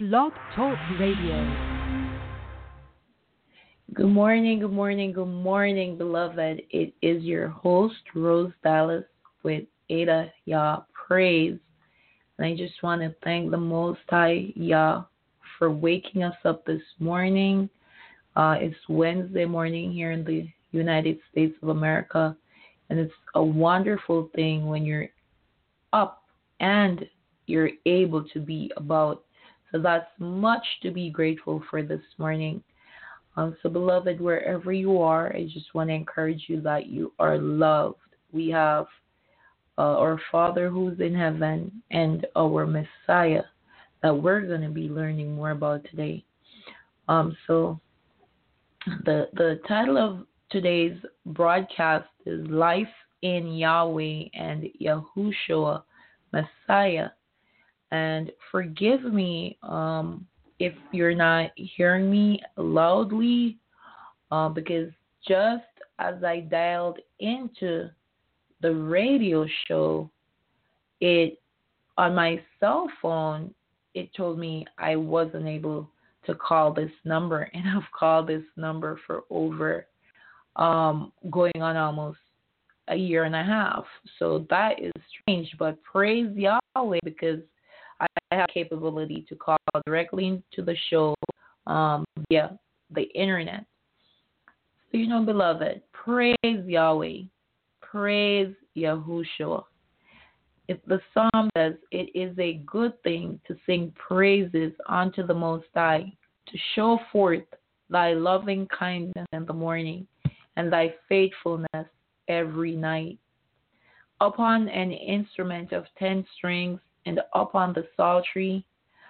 Blog Talk Radio. Good morning, good morning, good morning, beloved. It is your host, Rose Dallas, with Ada Yah Praise. And I just want to thank the Most High Yah for waking us up this morning. It's Wednesday morning here in the United States of America. And it's a wonderful thing when you're up and you're able to be about. So that's much to be grateful for this morning. So, beloved, wherever you are, I just want to encourage you that you are loved. We have our Father who's in heaven and our Messiah that we're going to be learning more about today. So the title of today's broadcast is Life in Yahweh and Yahushua, Messiah. And forgive me if you're not hearing me loudly, because just as I dialed into the radio show, it on my cell phone, it told me I wasn't able to call this number, and I've called this number for over going on almost a year and a half. So that is strange, but praise Yahweh, because I have capability to call directly to the show via the internet. So, beloved, praise Yahweh, praise Yahushua. The psalm says, it is a good thing to sing praises unto the Most High, to show forth thy loving kindness in the morning, and thy faithfulness every night. Upon an instrument of 10 strings, and upon the psaltery,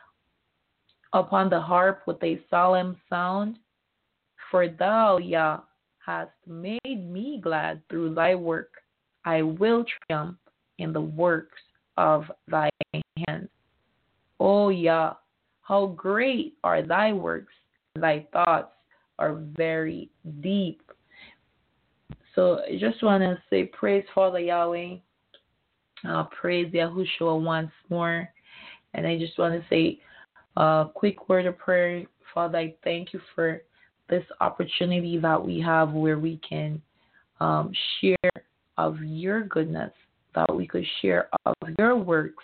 upon the harp with a solemn sound. For thou, Yah, hast made me glad through thy work. I will triumph in the works of thy hands. O Yah, how great are thy works, thy thoughts are very deep. So I just want to say praise Father Yahweh. Praise Yahushua once more. And I just want to say a quick word of prayer. Father, I thank you for this opportunity that we have where we can share of your goodness, that we could share of your works,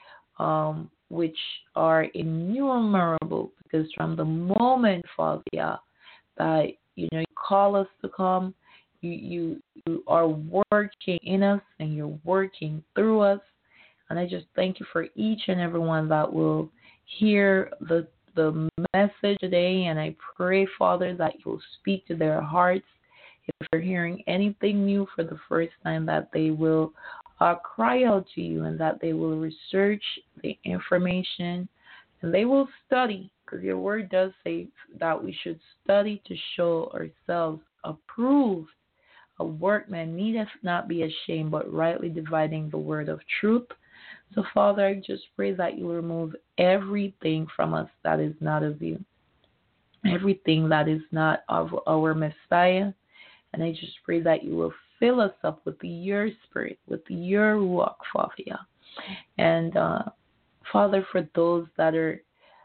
which are innumerable, because from the moment, Father, that you call us to come, you are working in us and you're working through us. And I just thank you for each and every one that will hear the message today. And I pray, Father, that you'll speak to their hearts. If they're hearing anything new for the first time, that they will cry out to you, and that they will research the information and they will study, because your word does say that we should study to show ourselves approved. A workman needeth not be ashamed, but rightly dividing the word of truth. So, Father, I just pray that you remove everything from us that is not of you, everything that is not of our Messiah. And I just pray that you will fill us up with your spirit, with your Ruach, Father. And, Father, for those that are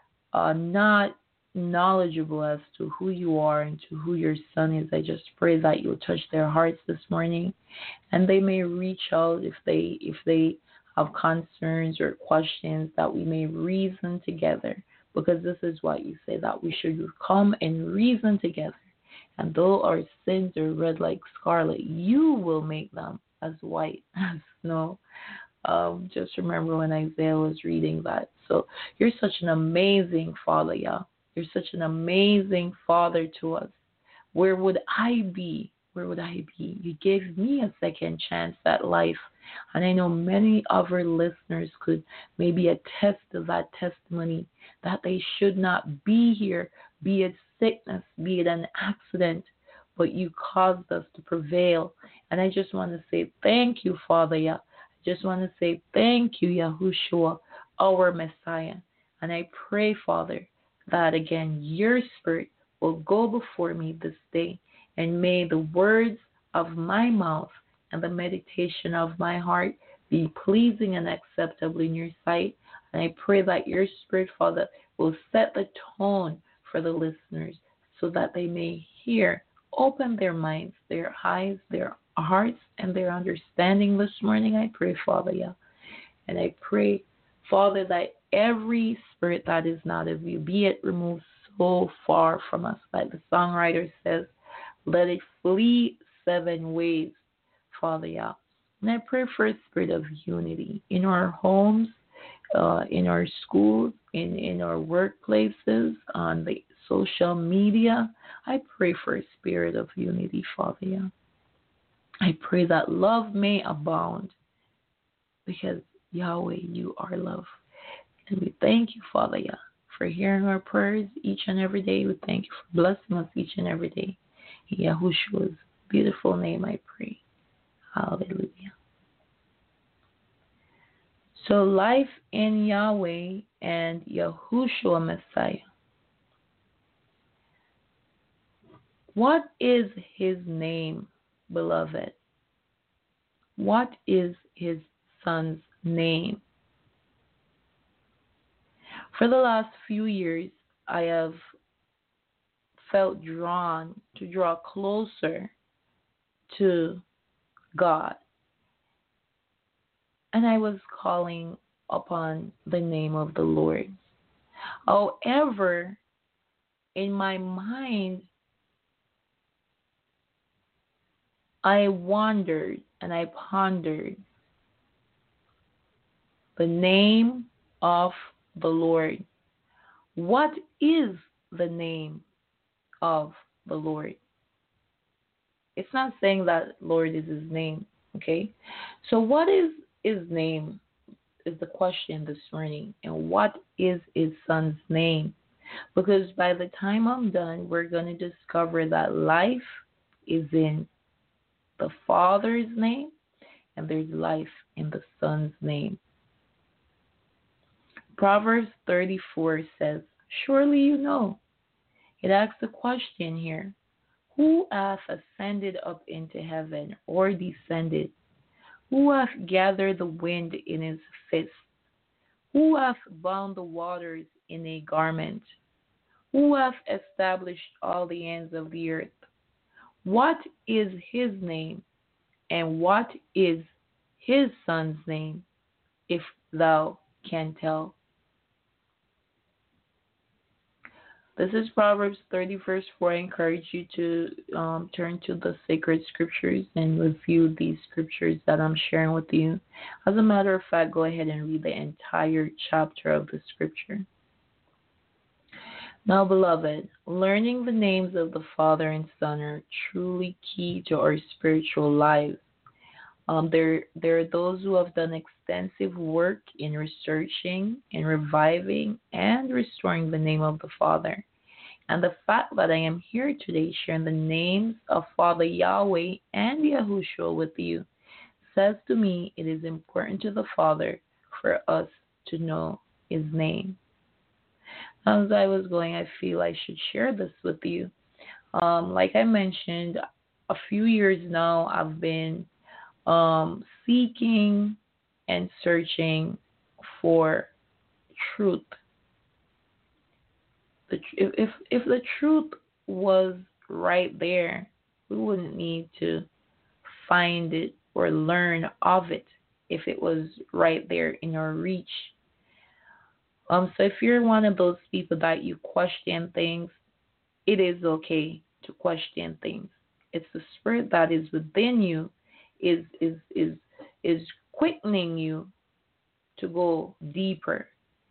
not knowledgeable as to who you are and to who your son is, I just pray that you'll touch their hearts this morning, and they may reach out if they have concerns or questions, that we may reason together, because this is what you say, that we should come and reason together. And though our sins are red like scarlet, you will make them as white as snow. Just remember when Isaiah was reading that. So you're such an amazing Father, Yah. You're such an amazing Father to us. Where would I be? Where would I be? You gave me a second chance at life. And I know many of our listeners could maybe attest to that testimony, that they should not be here, be it sickness, be it an accident, but you caused us to prevail. And I just want to say thank you, Father, Yah. I just want to say thank you, Yahushua, our Messiah. And I pray, Father, that again your spirit will go before me this day, and may the words of my mouth and the meditation of my heart be pleasing and acceptable in your sight. And I pray that your spirit, Father, will set the tone for the listeners so that they may hear. Open their minds, their eyes, their hearts, and their understanding this morning. I pray, Father, yeah. And I pray, Father, that every spirit that is not of you, be it removed so far from us. Like the songwriter says, let it flee 7 ways, Father, yeah. And I pray for a spirit of unity in our homes, in our schools, in our workplaces, on the social media. I pray for a spirit of unity, Father, yeah. I pray that love may abound because Yahweh, you are love. And we thank you, Father, yeah, for hearing our prayers each and every day. We thank you for blessing us each and every day. In Yahushua's beautiful name I pray. Hallelujah. So life in Yahweh and Yahushua Messiah. What is his name, beloved? What is his son's name? For the last few years, I have felt drawn to draw closer to God. And I was calling upon the name of the Lord. However, in my mind, I wondered and I pondered the name of the Lord. What is the name of the Lord? It's not saying that Lord is his name, okay? So what is his name is the question this morning. And what is his son's name? Because by the time I'm done, we're going to discover that life is in the Father's name and there's life in the Son's name. Proverbs 34 says, surely you know. It asks a question here. Who hath ascended up into heaven or descended? Who hath gathered the wind in his fist? Who hath bound the waters in a garment? Who hath established all the ends of the earth? What is his name, and what is his son's name, if thou can tell? This is Proverbs 30, verse 4. I encourage you to turn to the sacred scriptures and review these scriptures that I'm sharing with you. As a matter of fact, go ahead and read the entire chapter of the scripture. Now, beloved, learning the names of the Father and Son are truly key to our spiritual lives. There are those who have done extensive work in researching and reviving and restoring the name of the Father. And the fact that I am here today sharing the names of Father Yahweh and Yahushua with you says to me it is important to the Father for us to know his name. As I was going, I feel I should share this with you. Like I mentioned, a few years now I've been seeking and searching for truth. If the truth was right there, we wouldn't need to find it or learn of it if it was right there in our reach. So if you're one of those people that you question things, it is okay to question things. It's the spirit that is within you is quickening you to go deeper.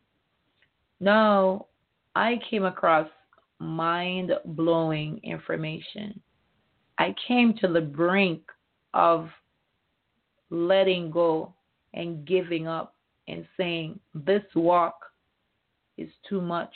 Now, I came across mind-blowing information. I came to the brink of letting go and giving up and saying, this walk is too much.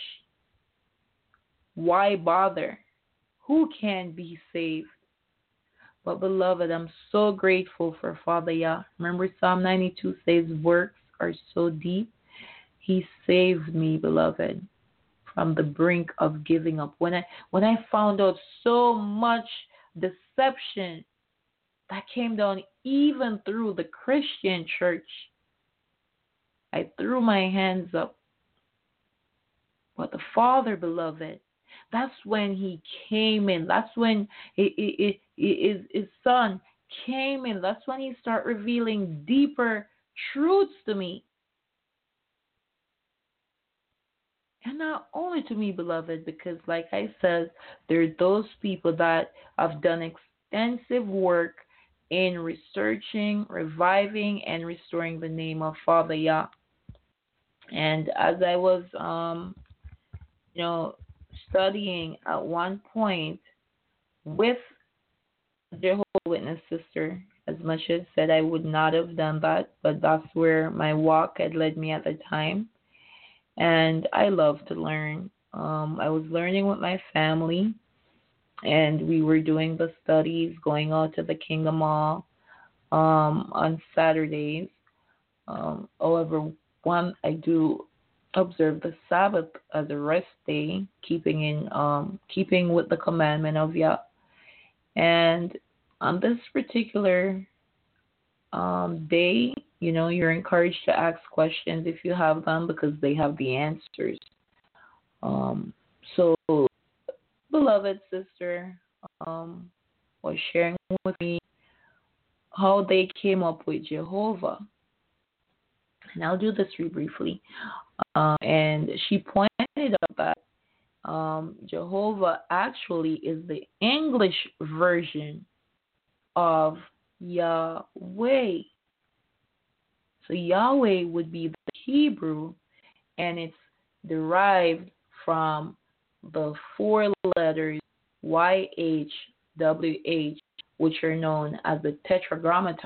Why bother? Who can be saved? But beloved, I'm so grateful for Father Yah. Remember Psalm 92 says, works are so deep. He saved me, beloved, from the brink of giving up. When I found out so much deception that came down even through the Christian church, I threw my hands up But the Father, beloved, that's when He came in. That's when His Son came in. That's when He started revealing deeper truths to me. And not only to me, beloved, because like I said, there are those people that have done extensive work in researching, reviving, and restoring the name of Father Yah. And as I was, you know, studying at one point with Jehovah's Witness sister, as much as said I would not have done that, but that's where my walk had led me at the time. And I love to learn. I was learning with my family, and we were doing the studies, going out to the Kingdom Hall on Saturdays. However, one I do observe the Sabbath as a rest day, keeping with the commandment of Yah. And on this particular day, you're encouraged to ask questions if you have them because they have the answers. So, beloved sister was sharing with me how they came up with Jehovah. And I'll do this really briefly. And she pointed out that Jehovah actually is the English version of Yahweh. So Yahweh would be the Hebrew, and it's derived from the four letters YHWH, which are known as the Tetragrammaton.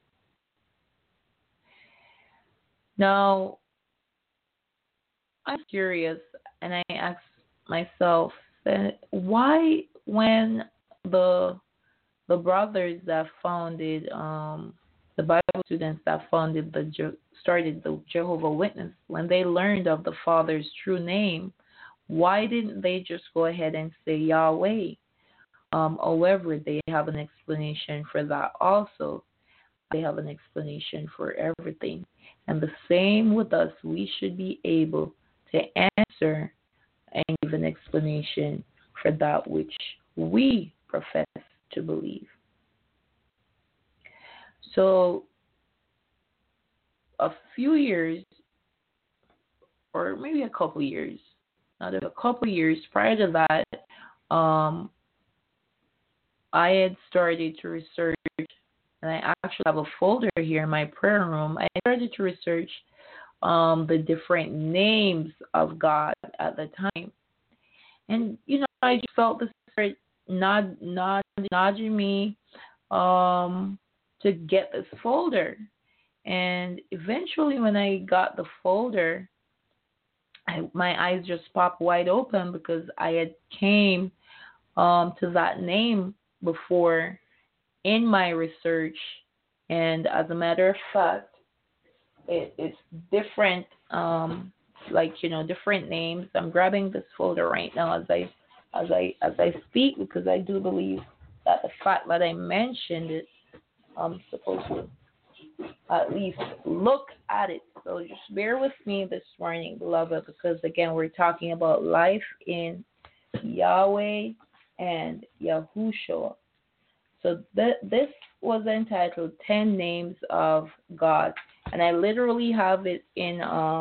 Now, I'm curious, and I asked myself, why when the brothers that founded the Bible students that started the Jehovah Witness, when they learned of the Father's true name, why didn't they just go ahead and say Yahweh? However, they have an explanation for that also. They have an explanation for everything. And the same with us, we should be able to answer and give an explanation for that which we profess to believe. So, a few years, or maybe a couple years, not a couple years prior to that, I had started to research, and I actually have a folder here in my prayer room. I started to research the different names of God at the time. And, I just felt the Spirit nudging me to get this folder. And eventually when I got the folder, my eyes just popped wide open because I had came to that name before in my research. And as a matter of fact, it's different, different names. I'm grabbing this folder right now as I speak, because I do believe that the fact that I mentioned it, I'm supposed to at least look at it. So just bear with me this morning, beloved, because again, we're talking about life in Yahweh and Yahushua. So this was entitled 10 Names of God. And I literally have it in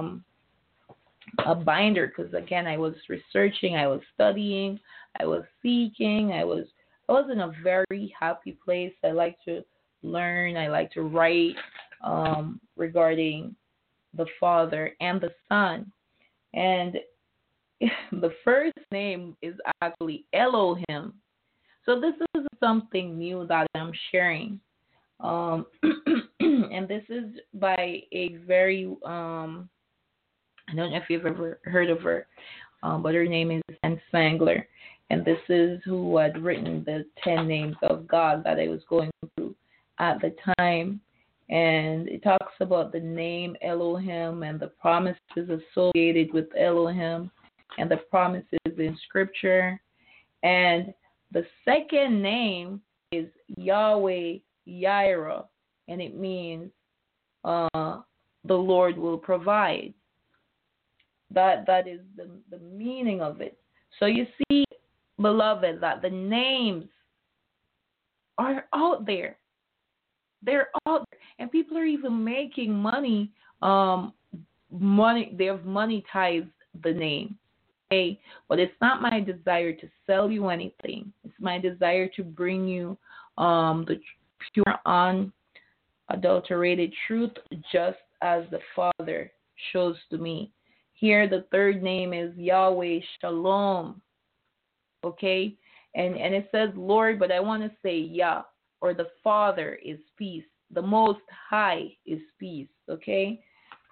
a binder because, again, I was researching, I was studying, I was seeking, I was in a very happy place. I like to learn, I like to write regarding the Father and the Son. And the first name is actually Elohim. So this is something new that I'm sharing. And this is by a very, I don't know if you've ever heard of her, but her name is Anne Spangler. And this is who had written the 10 names of God that I was going through at the time. And it talks about the name Elohim and the promises associated with Elohim and the promises in Scripture. And the second name is Yahweh Yireh, and it means the Lord will provide. That is the meaning of it. So you see, beloved, that the names are out there. They're out there, and people are even making money. Money they have monetized the name. Okay, but it's not my desire to sell you anything. It's my desire to bring you the pure, unadulterated truth, just as the Father shows to me. Here, the third name is Yahweh Shalom. Okay, and it says Lord, but I want to say Yah, or the Father is peace. The Most High is peace. Okay,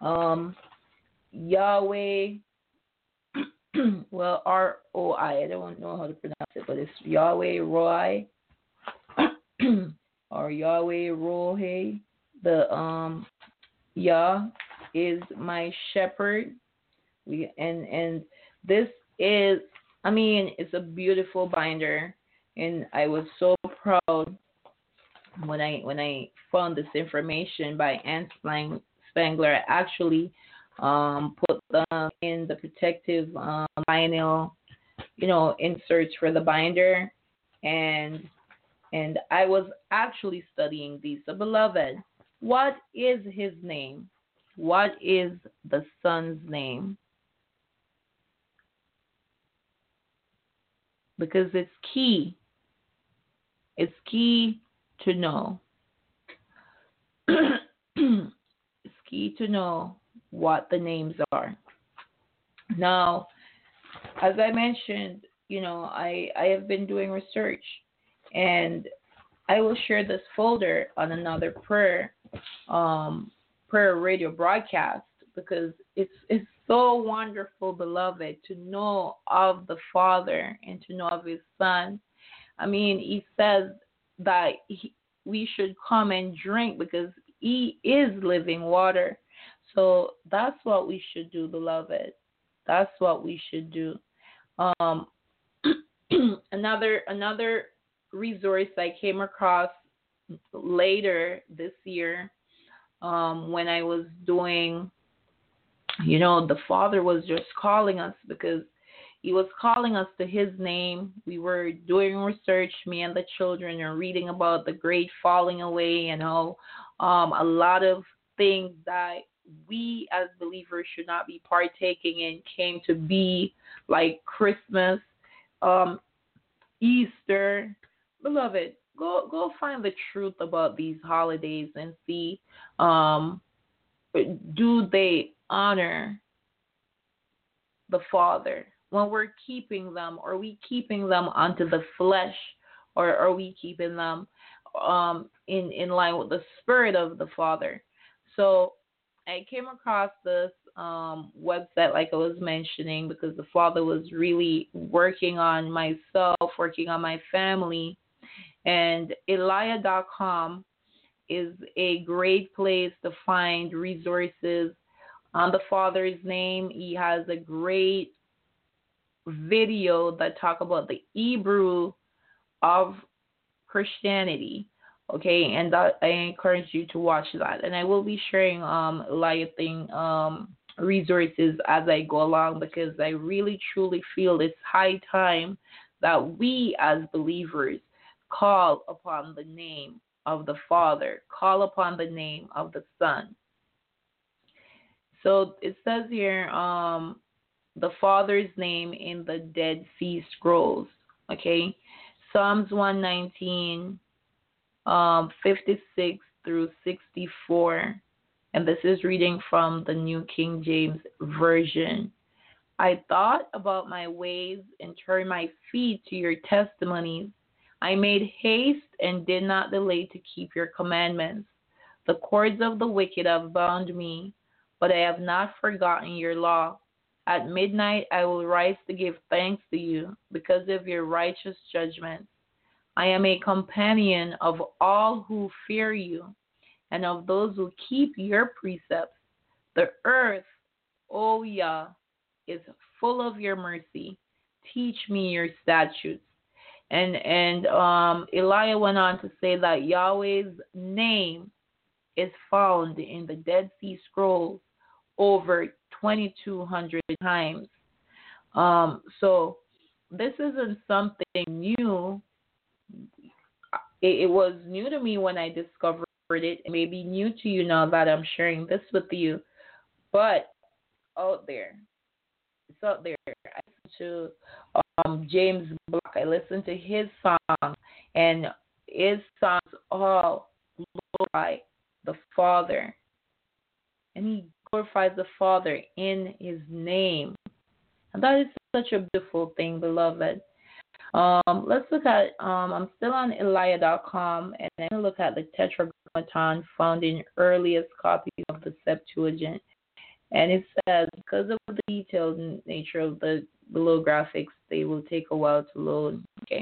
Yahweh. Well, Roi. I don't know how to pronounce it, but it's Yahweh Roi or Yahweh Rohe. The Yah is my shepherd. And this is, I mean, it's a beautiful binder, and I was so proud when I found this information by Anne Spangler. I actually put them in the protective vinyl, inserts for the binder, and I was actually studying these. So, beloved, what is his name? What is the Son's name? Because it's key. It's key to know. It's key to know what the names are. Now, as I mentioned, I have been doing research, and I will share this folder on another prayer radio broadcast, because it's so wonderful, beloved, to know of the Father and to know of his Son. I mean, he says that we should come and drink because he is living water. So that's what we should do, beloved. That's what we should do. Um, another resource I came across later this year, when I was doing, the Father was just calling us, because he was calling us to his name. We were doing research, me and the children, are reading about the great falling away, and how a lot of things that we as believers should not be partaking in came to be, like Christmas, Easter. Beloved, go find the truth about these holidays and see, do they honor the Father when we're keeping them? Are we keeping them unto the flesh, or are we keeping them in line with the spirit of the Father? So I came across this website, like I was mentioning, because the Father was really working on myself, working on my family. And Elia.com is a great place to find resources on the Father's name. He has a great video that talk about the Hebrew of Christianity. Okay, and that, I encourage you to watch that. And I will be sharing Eliathing resources as I go along, because I really truly feel it's high time that we as believers call upon the name of the Father, call upon the name of the Son. So it says here, the Father's name in the Dead Sea Scrolls. Okay, Psalms 119, 56 through 64, and this is reading from the New King James Version. I thought about my ways and turned my feet to your testimonies. I made haste and did not delay to keep your commandments. The cords of the wicked have bound me, but I have not forgotten your law. At midnight I will rise to give thanks to you because of your righteous judgments. I am a companion of all who fear you and of those who keep your precepts. The earth, O Yah, is full of your mercy. Teach me your statutes. And Elijah went on to say that Yahweh's name is found in the Dead Sea Scrolls over 2,200 times. So this isn't something new. It was new to me when I discovered it. It may be new to you now that I'm sharing this with you. But out there, it's out there. I listened to James Block. I listened to his song, and his songs all glorify the Father, and he glorifies the Father in his name. And that is such a beautiful thing, beloved. Let's look at, I'm still on Elia.com, and I'm going to look at the Tetragrammaton found in earliest copies of the Septuagint. And it says, because of the detailed nature of the below graphics, they will take a while to load. Okay.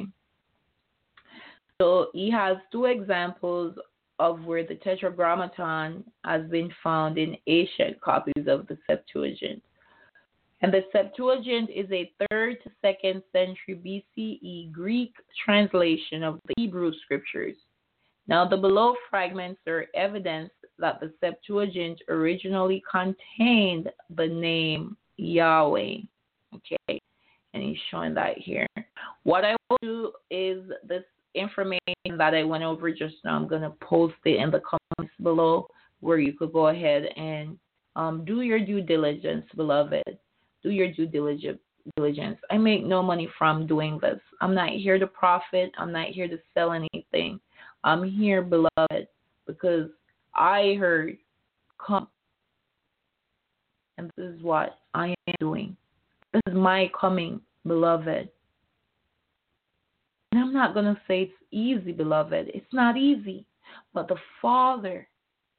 So he has two examples of where the Tetragrammaton has been found in ancient copies of the Septuagint. And the Septuagint is a 3rd to 2nd century BCE Greek translation of the Hebrew scriptures. Now, the below fragments are evidence that the Septuagint originally contained the name Yahweh. Okay, and he's showing that here. What I will do is this information that I went over just now, I'm going to post it in the comments below where you could go ahead and do your due diligence, beloved. Do your due diligence. I make no money from doing this. I'm not here to profit. I'm not here to sell anything. I'm here, beloved, because I heard, come. And this is what I am doing. This is my coming, beloved. And I'm not going to say it's easy, beloved. It's not easy. But the Father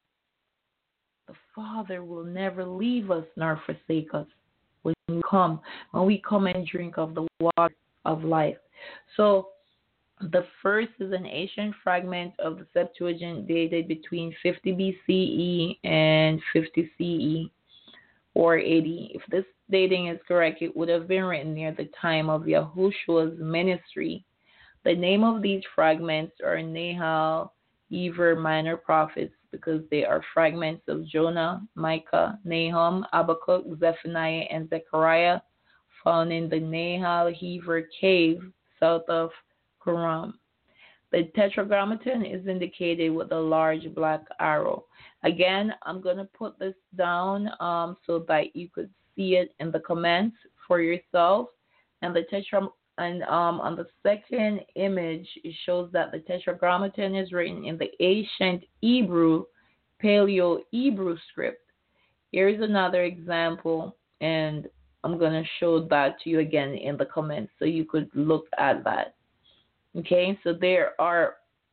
will never leave us nor forsake us when we come and drink of the water of life. So the first is an ancient fragment of the Septuagint dated between 50 BCE and 50 CE or 80. If this dating is correct, it would have been written near the time of Yahushua's ministry. The name of these fragments are Nahal, Eber, minor prophets, because they are fragments of Jonah, Micah, Nahum, Habakkuk, Zephaniah, and Zechariah, found in the Nahal Hever cave south of Qumran. The Tetragrammaton is indicated with a large black arrow. Again, I'm going to put this down so that you could see it in the comments for yourself. And on the second image, it shows that the Tetragrammaton is written in the ancient Hebrew, Paleo-Hebrew script. Here's another example, and I'm going to show that to you again in the comments so you could look at that. Okay, so there are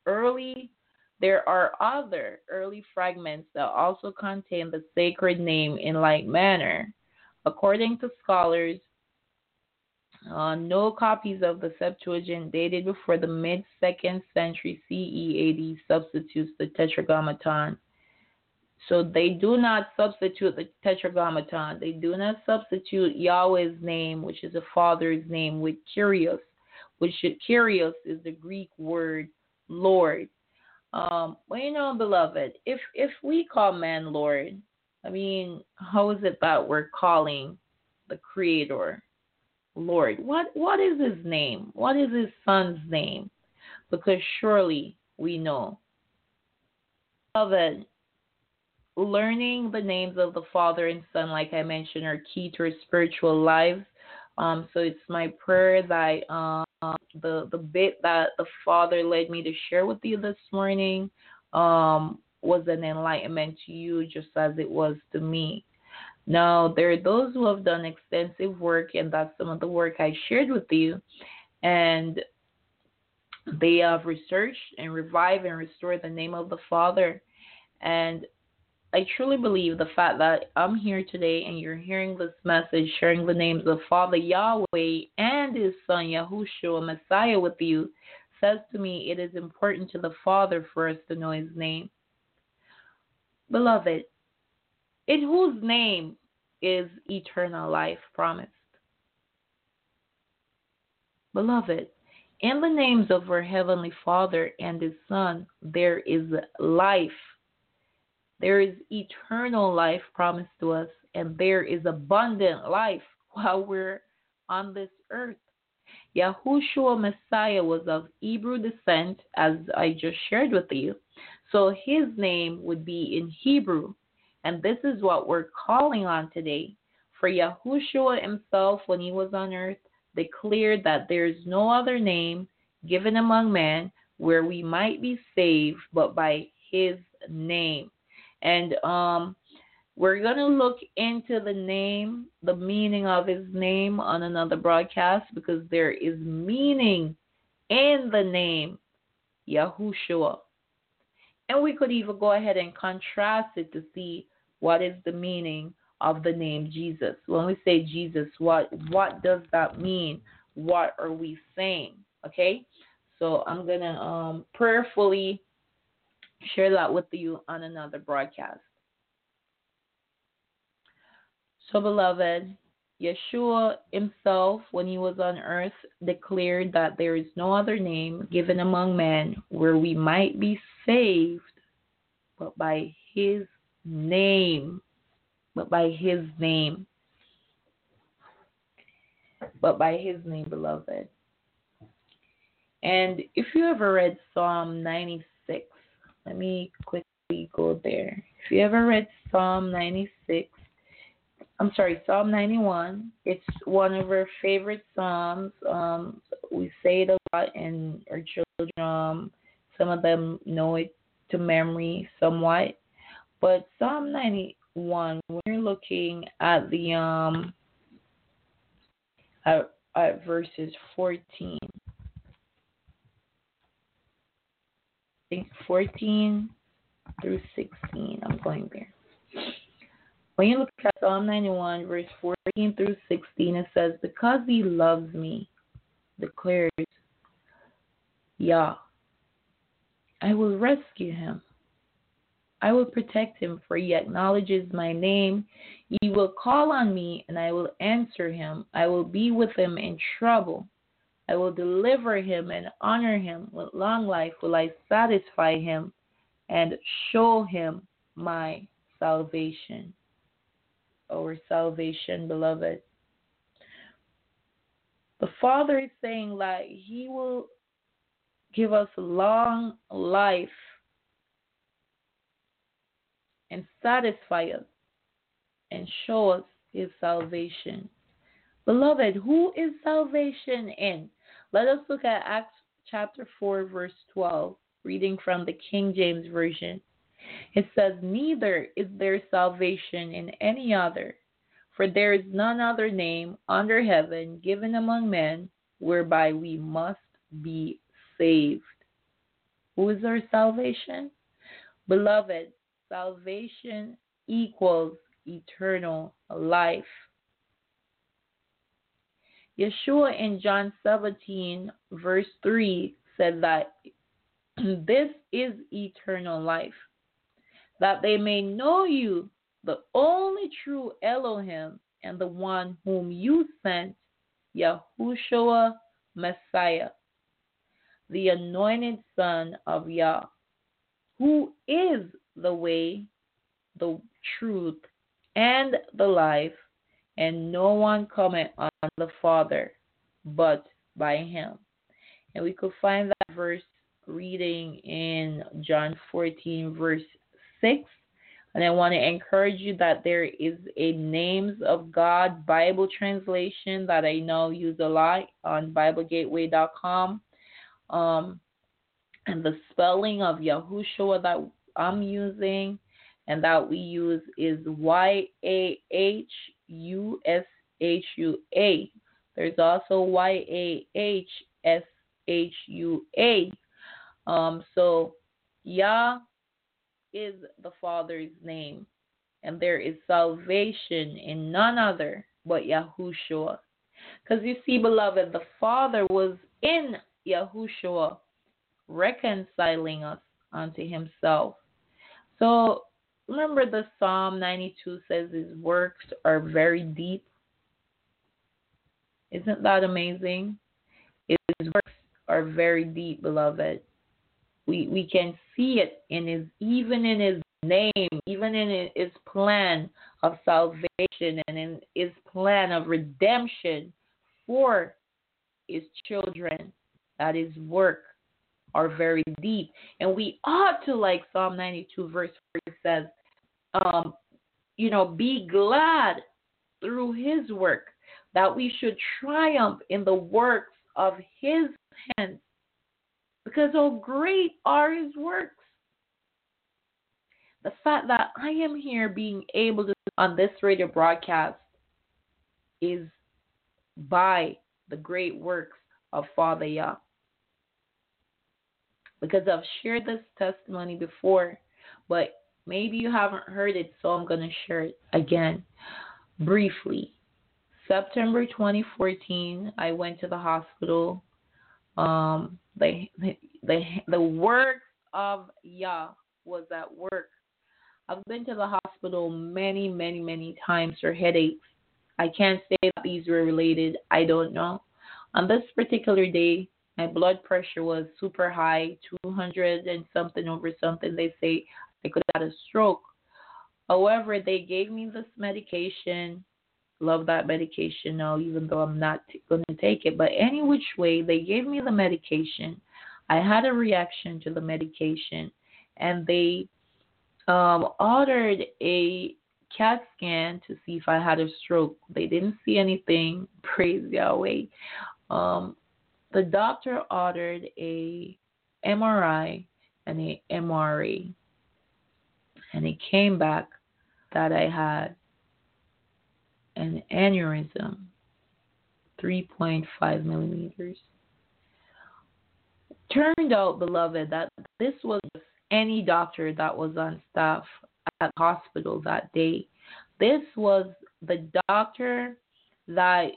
other early fragments that also contain the sacred name in like manner. According to scholars, no copies of the Septuagint dated before the mid-2nd century CE AD substitutes the Tetragrammaton. So they do not substitute the Tetragrammaton. They do not substitute Yahweh's name, which is the Father's name, with Kyrios, Kyrios is the Greek word Lord. Well, beloved, if we call man Lord, I mean, how is it that we're calling the Creator Lord? What is his name? What is his son's name? Because surely we know. Beloved, learning the names of the Father and Son, like I mentioned, are key to our spiritual lives. So it's my prayer that the bit that the Father led me to share with you this morning was an enlightenment to you, just as it was to me. Now, there are those who have done extensive work, and that's some of the work I shared with you, and they have researched and revived and restored the name of the Father. And I truly believe the fact that I'm here today and you're hearing this message, sharing the names of Father Yahweh and his Son Yahushua, Messiah, with you, says to me it is important to the Father for us to know his name. Beloved, in whose name is eternal life promised? Beloved, in the names of our Heavenly Father and his Son, there is life. There is eternal life promised to us, and there is abundant life while we're on this earth. Yahushua Messiah was of Hebrew descent, as I just shared with you. So his name would be in Hebrew. And this is what we're calling on today. For Yahushua himself, when he was on earth, declared that there is no other name given among men where we might be saved but by his name. And we're going to look into the name, the meaning of his name on another broadcast, because there is meaning in the name Yahushua. And we could even go ahead and contrast it to see what is the meaning of the name Jesus. When we say Jesus, what does that mean? What are we saying? Okay? So I'm going to prayerfully share that with you on another broadcast. So, beloved, Yeshua himself, when he was on earth, declared that there is no other name given among men where we might be saved but by his name. But by his name. But by his name, beloved. And if you ever read Psalm 96, let me quickly go there. If you ever read Psalm 91. It's one of our favorite psalms. We say it a lot, and our children, some of them know it to memory somewhat. But Psalm 91, we're looking at the at verses 14. I think 14 through 16. I'm going there. When you look at Psalm 91, verse 14 through 16, it says, because he loves me, declares Yah, I will rescue him. I will protect him, for he acknowledges my name. He will call on me, and I will answer him. I will be with him in trouble. I will deliver him and honor him. With long life will I satisfy him and show him my salvation. Our salvation, beloved. The Father is saying that he will give us long life and satisfy us and show us his salvation. Beloved, who is salvation in? Let us look at Acts chapter 4, verse 12, reading from the King James Version. It says, neither is there salvation in any other, for there is none other name under heaven given among men whereby we must be saved. Who is our salvation? Beloved, salvation equals eternal life. Yeshua in John 17, verse 3 said that this is eternal life, that they may know you, the only true Elohim, and the one whom you sent, Yahushua Messiah, the anointed Son of Yah, who is the way, the truth, and the life, and no one cometh on the Father but by him. And we could find that verse reading in John 14, verse 6. And I want to encourage you that there is a Names of God Bible translation that I now use a lot on BibleGateway.com. And the spelling of Yahushua that I'm using and that we use is Yahushua. There's also Yahshua. So Yah is the Father's name, and there is salvation in none other but Yahushua. Because you see, beloved, the Father was in Yahushua, reconciling us unto himself. So remember, the Psalm 92 says his works are very deep. Isn't that amazing? His works are very deep, beloved. We can see it even in his name, even in his plan of salvation and in his plan of redemption for his children, that his work are very deep. And we ought to, like Psalm 92 verse 4 says, be glad through his work, that we should triumph in the works of his hands, because how great are his works. The fact that I am here being able to on this radio broadcast is by the great works of Father Yah. Because I've shared this testimony before, but maybe you haven't heard it, so I'm going to share it again briefly. September 2014, I went to the hospital. The works of Yah was at work. I've been to the hospital many, many, many times for headaches. I can't say that these were related. I don't know. On this particular day, my blood pressure was super high, 200 and something over something. They say I could have had a stroke. However, they gave me this medication. Love that medication now, even though I'm not going to take it. But any which way, they gave me the medication. I had a reaction to the medication, and they ordered a CAT scan to see if I had a stroke. They didn't see anything. Praise Yahweh. The doctor ordered a MRI and a MRA, and it came back that I had an aneurysm, 3.5 millimeters. Turned out, beloved, that this was any doctor that was on staff at the hospital that day. This was the doctor that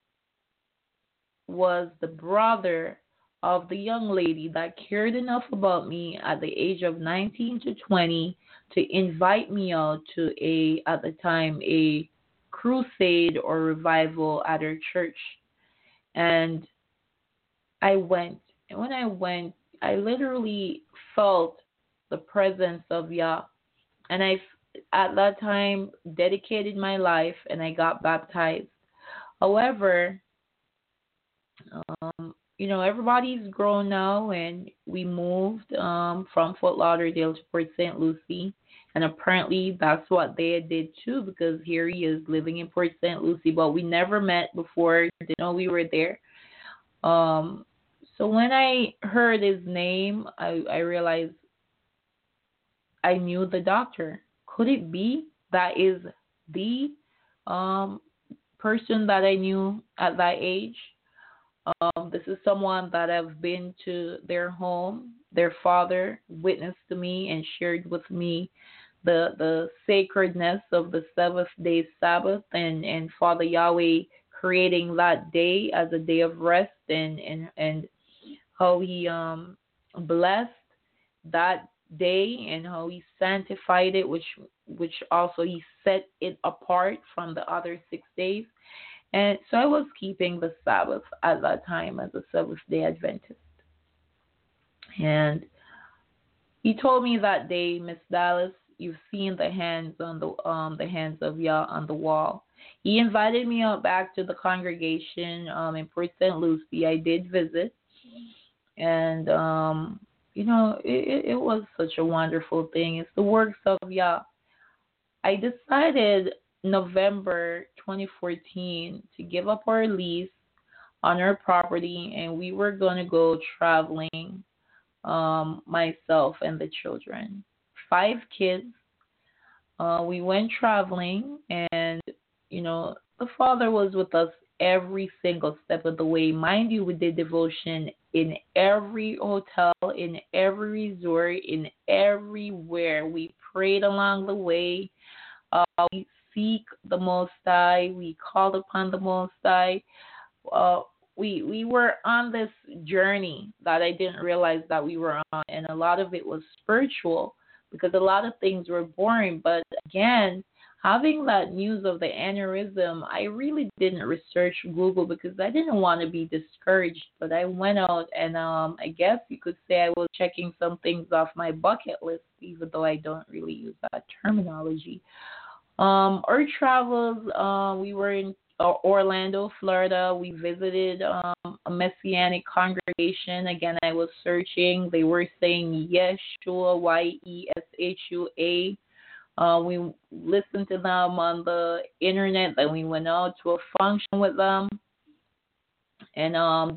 was the brother of the young lady that cared enough about me at the age of 19 to 20 to invite me out to at the time, a crusade or revival at her church. And I went. And when I went, I literally felt the presence of Yah. And I, at that time, dedicated my life and I got baptized. However, everybody's grown now, and we moved from Fort Lauderdale to Port St. Lucie. And apparently that's what they did too, because here he is living in Port St. Lucie, but we never met before, didn't know we were there. So when I heard his name, I realized I knew the doctor. Could it be that is the person that I knew at that age? This is someone that I've been to their home. Their father witnessed to me and shared with me the sacredness of the seventh-day Sabbath and Father Yahweh creating that day as a day of rest and how he blessed that day and how he sanctified it, which also he set it apart from the other 6 days. And so I was keeping the Sabbath at that time as a Seventh-day Adventist. And he told me that day, Miss Dallas, you've seen the hands on the hands of Yah on the wall. He invited me out back to the congregation in Port St. Lucie. I did visit, and it was such a wonderful thing. It's the works of Yah. I decided November 2014 to give up our lease on our property, and we were going to go traveling, myself and the children. 5 kids. We went traveling, and, the Father was with us every single step of the way. Mind you, we did devotion in every hotel, in every resort, in everywhere. We prayed along the way. We seek the Most High. We called upon the Most High. We were on this journey that I didn't realize that we were on, and a lot of it was spiritual because a lot of things were boring. But again, having that news of the aneurysm, I really didn't research Google because I didn't want to be discouraged. But I went out and I guess you could say I was checking some things off my bucket list, even though I don't really use that terminology. Our travels, we were in Orlando, Florida. We visited a Messianic congregation. Again, I was searching. They were saying Yeshua, Yeshua. We listened to them on the internet. Then we went out to a function with them. And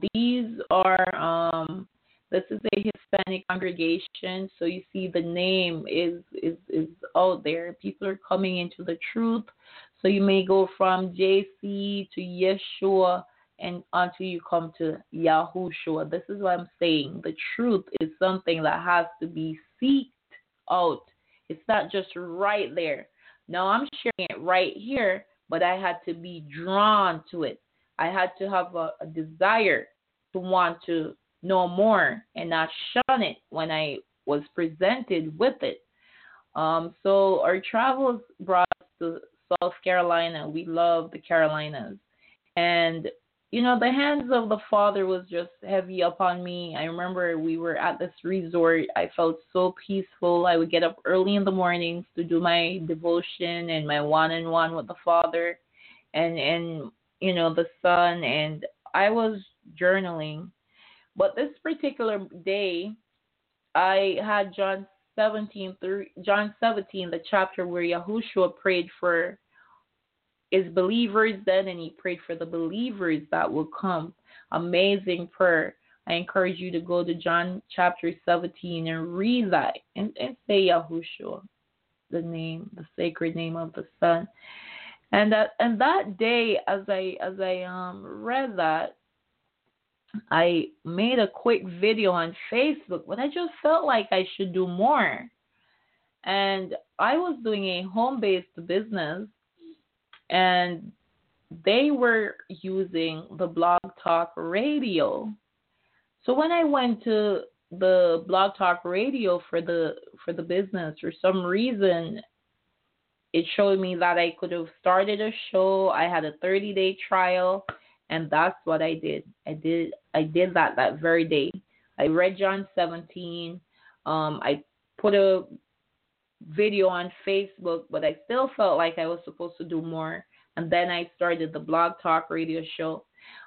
this is a Hispanic congregation, so you see the name is out there. People are coming into the truth. So you may go from JC to Yeshua and until you come to Yahushua. This is what I'm saying. The truth is something that has to be seeked out. It's not just right there. Now I'm sharing it right here, but I had to be drawn to it. I had to have a desire to want to know more and not shun it when I was presented with it. So our travels brought us to South Carolina. We love the Carolinas. And, the hands of the Father was just heavy upon me. I remember we were at this resort. I felt so peaceful. I would get up early in the mornings to do my devotion and my one-on-one with the Father and the Son. And I was journaling. But this particular day, I had John 17, the chapter where Yahushua prayed for his believers then, and he prayed for the believers that will come. Amazing prayer. I encourage you to go to John chapter 17 and read that and say Yahushua, the sacred name of the Son. And that day, as I read that, I made a quick video on Facebook, but I just felt like I should do more. And I was doing a home-based business, and they were using the Blog Talk Radio. So when I went to the Blog Talk Radio for the business, for some reason, it showed me that I could have started a show. I had a 30-day trial, and that's what I did. I did that very day. I read John 17. I put a video on Facebook, but I still felt like I was supposed to do more. And then I started the Blog Talk Radio show.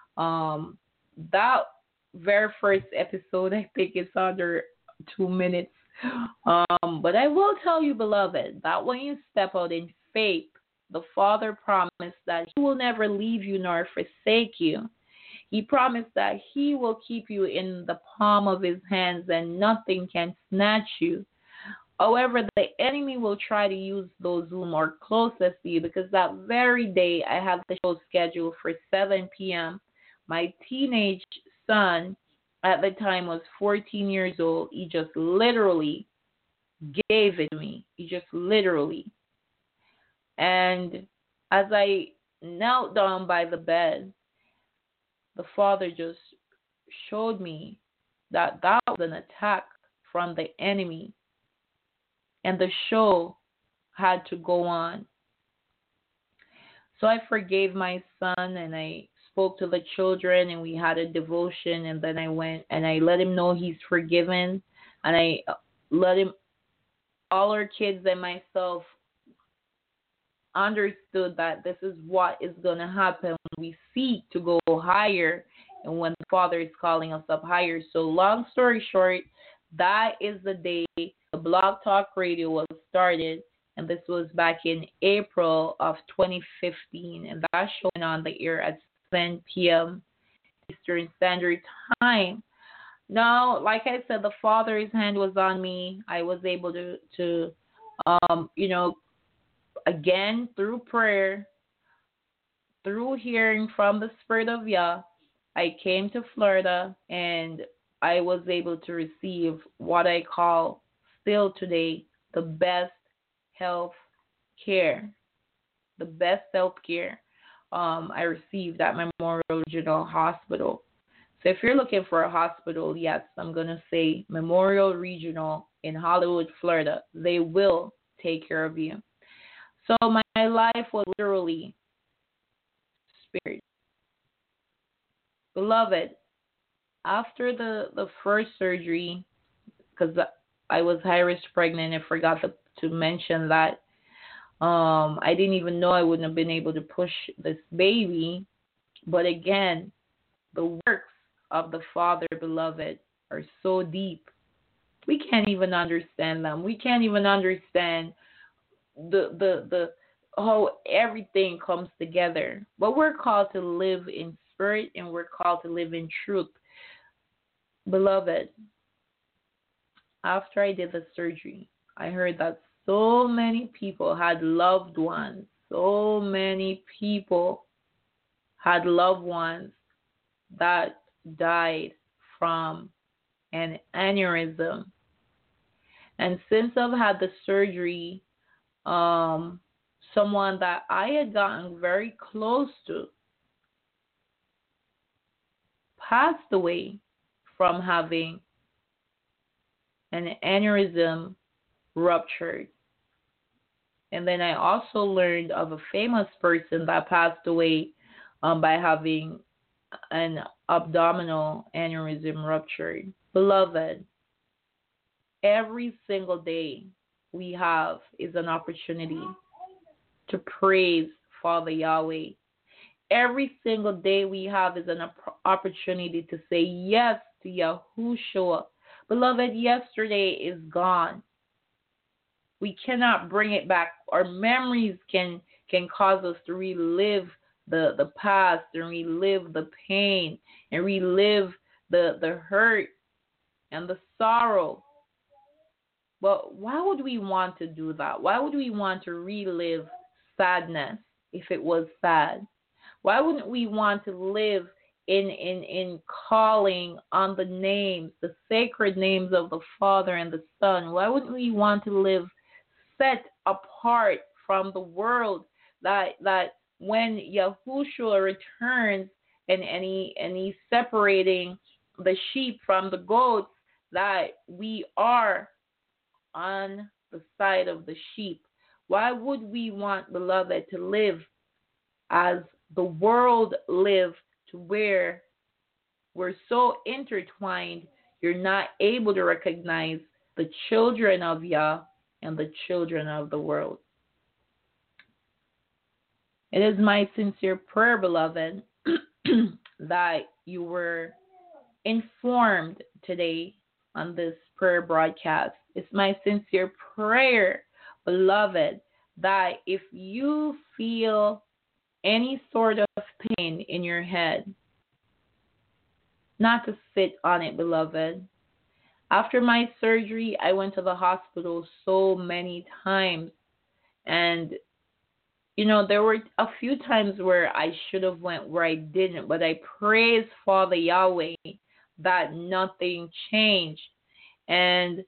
That very first episode, I think it's under 2 minutes. But I will tell you, beloved, that when you step out in faith, the Father promised that He will never leave you nor forsake you. He promised that He will keep you in the palm of His hands and nothing can snatch you. However, the enemy will try to use those who are closest to you, because that very day I had the show scheduled for 7 p.m. My teenage son at the time was 14 years old. He just literally gave it to me. He just literally. And as I knelt down by the bed, the Father just showed me that that was an attack from the enemy. And the show had to go on. So I forgave my son, and I spoke to the children, and we had a devotion, and then I went and I let him know he's forgiven, and I let him, all our kids and myself, understood that this is what is going to happen when we seek to go higher and when the Father is calling us up higher. So long story short, that is the day the Blog Talk Radio was started, and this was back in April of 2015, and that show went on the air at 7 p.m. Eastern Standard Time. Now, like I said, the Father's hand was on me. I was able to again, through prayer, through hearing from the Spirit of Yah, I came to Florida, and I was able to receive what I call still today the best health care. The best health care I received at Memorial Regional Hospital. So if you're looking for a hospital, yes, I'm going to say Memorial Regional in Hollywood, Florida. They will take care of you. So my life was literally spared. Beloved, after the first surgery, because I was high risk pregnant, I forgot to mention that. I didn't even know I wouldn't have been able to push this baby. But again, the works of the Father, beloved, are so deep. We can't even understand them. We can't even understand the how everything comes together. But we're called to live in spirit and we're called to live in truth. Beloved, after I did the surgery, I heard that so many people had loved ones. So many people had loved ones that died from an aneurysm. And since I've had the surgery, someone that I had gotten very close to passed away from having an aneurysm ruptured. And then I also learned of a famous person that passed away by having an abdominal aneurysm ruptured. Beloved, every single day we have is an opportunity to praise Father Yahweh. Every single day we have is an opportunity to say yes to Yahushua. Beloved, yesterday is gone. We cannot bring it back. Our memories can cause us to relive the past and relive the pain and relive the hurt and the sorrow. But why would we want to do that? Why would we want to relive sadness if it was sad? Why wouldn't we want to live in calling on the names, the sacred names of the Father and the Son? Why wouldn't we want to live set apart from the world, that when Yahushua returns and he's separating the sheep from the goats, that we are on the side of the sheep? Why would we want, beloved, to live as the world live, to where we're so intertwined you're not able to recognize the children of Yah and the children of the world? It is my sincere prayer, beloved, that you were informed today on this prayer broadcast. It's my sincere prayer, beloved, that if you feel any sort of pain in your head, not to sit on it, beloved. After my surgery, I went to the hospital so many times, and there were a few times where I should have went where I didn't, but I praise Father Yahweh that nothing changed. And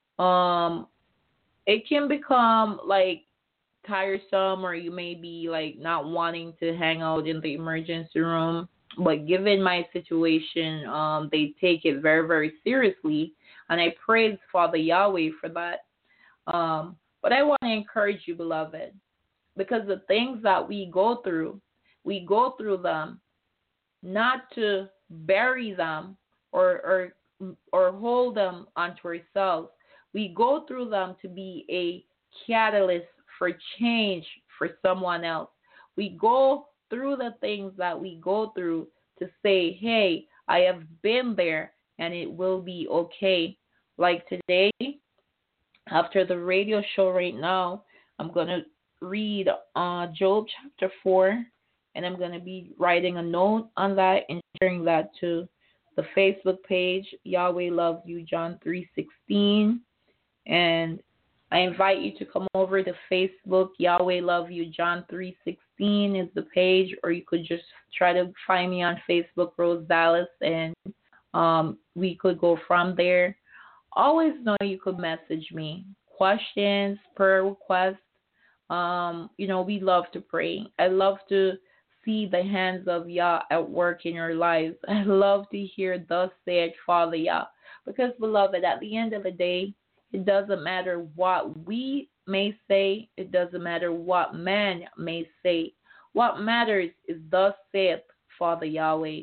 it can become like tiresome, or you may be like not wanting to hang out in the emergency room. But given my situation, they take it very, very seriously, and I praise Father Yahweh for that. But I want to encourage you, beloved, because the things that we go through them not to bury them or hold them onto ourselves. We go through them to be a catalyst for change for someone else. We go through the things that we go through to say, hey, I have been there and it will be okay. Like today, after the radio show right now, I'm going to read Job chapter 4, and I'm going to be writing a note on that and sharing that to the Facebook page, Yahweh Loves You, John 3:16. And I invite you to come over to Facebook, Yahweh Love You, John 3:16 is the page, or you could just try to find me on Facebook, Rose Dallas, and we could go from there. Always know you could message me. Questions, prayer requests. We love to pray. I love to see the hands of Yah at work in your lives. I love to hear thus saith Father Yah. Because, beloved, at the end of the day, it doesn't matter what we may say. It doesn't matter what man may say. What matters is thus saith Father Yahweh.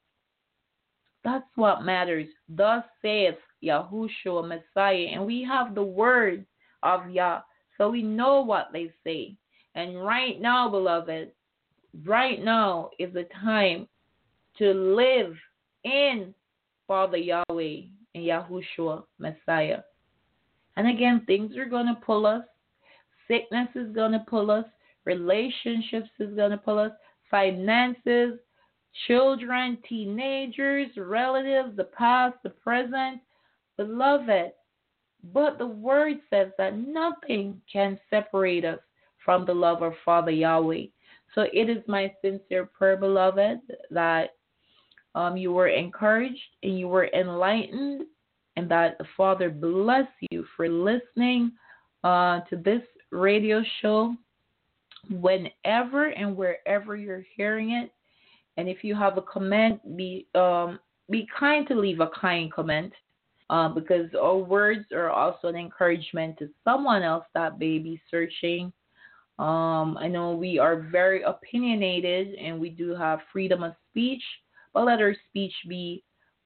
That's what matters. Thus saith Yahushua Messiah. And we have the word of Yah. So we know what they say. And right now, beloved, right now is the time to live in Father Yahweh and Yahushua Messiah. And again, things are going to pull us. Sickness is going to pull us. Relationships is going to pull us. Finances, children, teenagers, relatives, the past, the present. Beloved, but the word says that nothing can separate us from the love of Father Yahweh. So it is my sincere prayer, beloved, that you were encouraged and you were enlightened, and that the Father bless you for listening to this radio show whenever and wherever you're hearing it. And if you have a comment, be kind to leave a kind comment, because our words are also an encouragement to someone else that may be searching. I know we are very opinionated and we do have freedom of speech, but let our speech be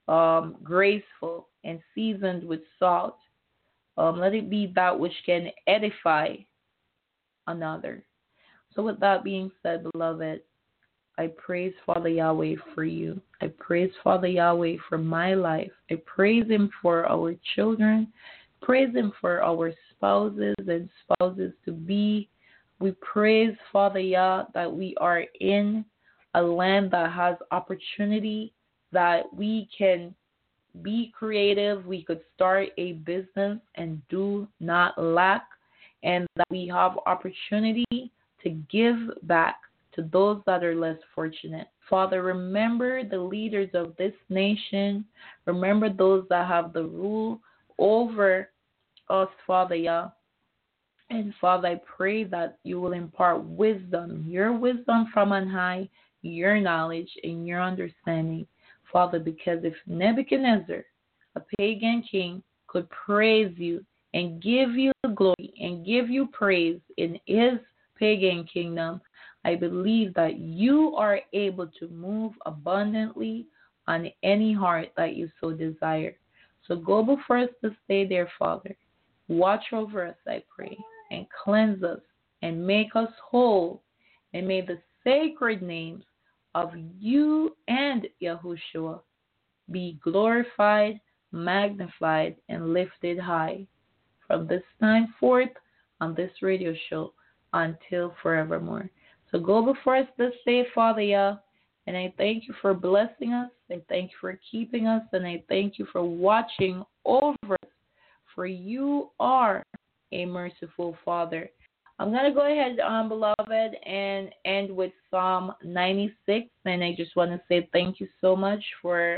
graceful and seasoned with salt. Let it be that which can edify another. So with that being said, beloved, I praise Father Yahweh for you. I praise Father Yahweh for my life. I praise Him for our children. Praise Him for our spouses and spouses to be. We praise Father Yah that we are in a land that has opportunity, that we can be creative, we could start a business and do not lack, and that we have opportunity to give back to those that are less fortunate. Father, remember the leaders of this nation. Remember those that have the rule over us, Father Yah. And Father, I pray that you will impart wisdom, your wisdom from on high, your knowledge and your understanding. Father, because if Nebuchadnezzar, a pagan king, could praise you and give you glory and give you praise in his pagan kingdom, I believe that you are able to move abundantly on any heart that you so desire. So go before us this day, dear Father. Watch over us, I pray, and cleanse us and make us whole. And may the sacred names of you and Yahushua be glorified, magnified, and lifted high from this time forth on this radio show until forevermore. So go before us this day, Father Yah, and I thank you for blessing us. I thank you for keeping us, and I thank you for watching over us, for you are a merciful Father. I'm going to go ahead, beloved, and end with Psalm 96, and I just want to say thank you so much for,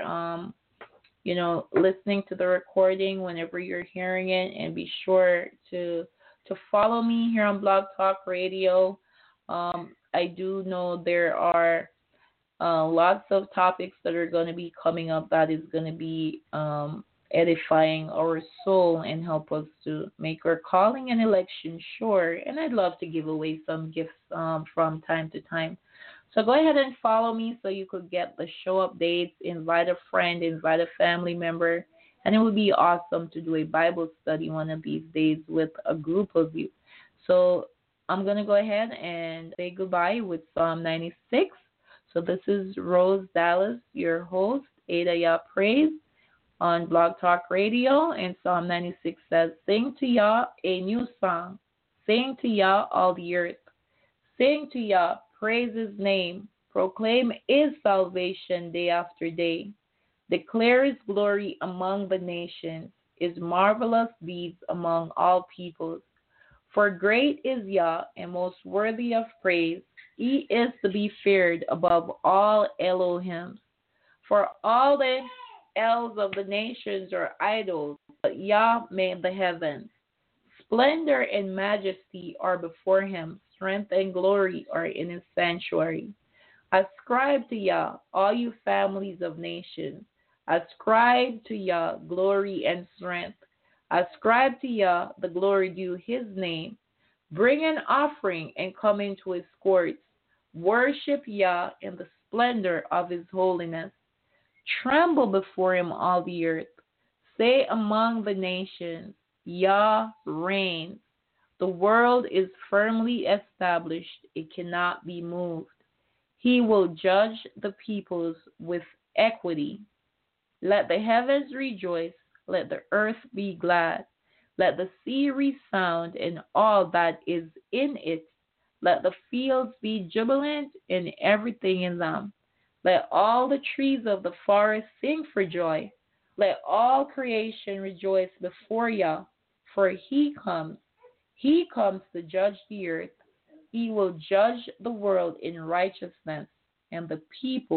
listening to the recording whenever you're hearing it, and be sure to follow me here on Blog Talk Radio. I do know there are lots of topics that are going to be coming up that is going to be edifying our soul and help us to make our calling and election sure. And I'd love to give away some gifts from time to time. So go ahead and follow me so you could get the show updates, invite a friend, invite a family member, and it would be awesome to do a Bible study one of these days with a group of you. So I'm going to go ahead and say goodbye with Psalm 96. So this is Rose Dallas, your host, Ada Yah Praise, on Blog Talk Radio. And Psalm 96 says, sing to Yah a new song. Sing to Yah all the earth. Sing to Yah, praise His name. Proclaim His salvation day after day. Declare His glory among the nations, His marvelous deeds among all peoples. For great is Yah and most worthy of praise. He is to be feared above all Elohims. For all the elves of the nations are idols, but Yah made the heavens. Splendor and majesty are before Him. Strength and glory are in His sanctuary. Ascribe to Yah, all you families of nations. Ascribe to Yah glory and strength. Ascribe to Yah the glory due His name. Bring an offering and come into his courts. Worship Yah in the splendor of his holiness. Tremble before him, all the earth. Say among the nations, Yah reigns. The world is firmly established, it cannot be moved. He will judge the peoples with equity. Let the heavens rejoice, let the earth be glad. Let the sea resound and all that is in it. Let the fields be jubilant and everything in them. Let all the trees of the forest sing for joy. Let all creation rejoice before Yah, for he comes to judge the earth. He will judge the world in righteousness and the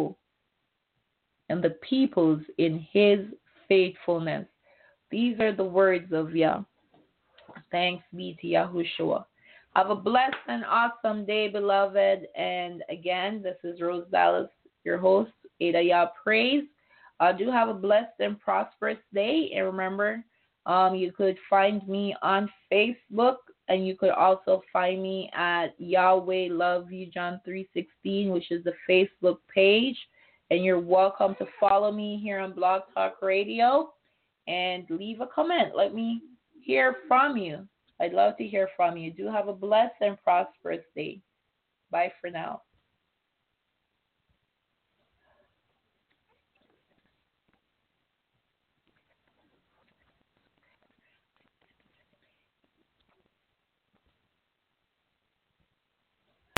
peoples in his faithfulness. These are the words of Yah. Thanks be to Yahushua. Have a blessed and awesome day, beloved. And again, this is Rose Dallas, your host, Ada Yah Praise. Do have a blessed and prosperous day. And remember, you could find me on Facebook, and you could also find me at Yahweh Love You John 3:16, which is the Facebook page. And you're welcome to follow me here on Blog Talk Radio and leave a comment. Let me hear from you. I'd love to hear from you. Do have a blessed and prosperous day. Bye for now.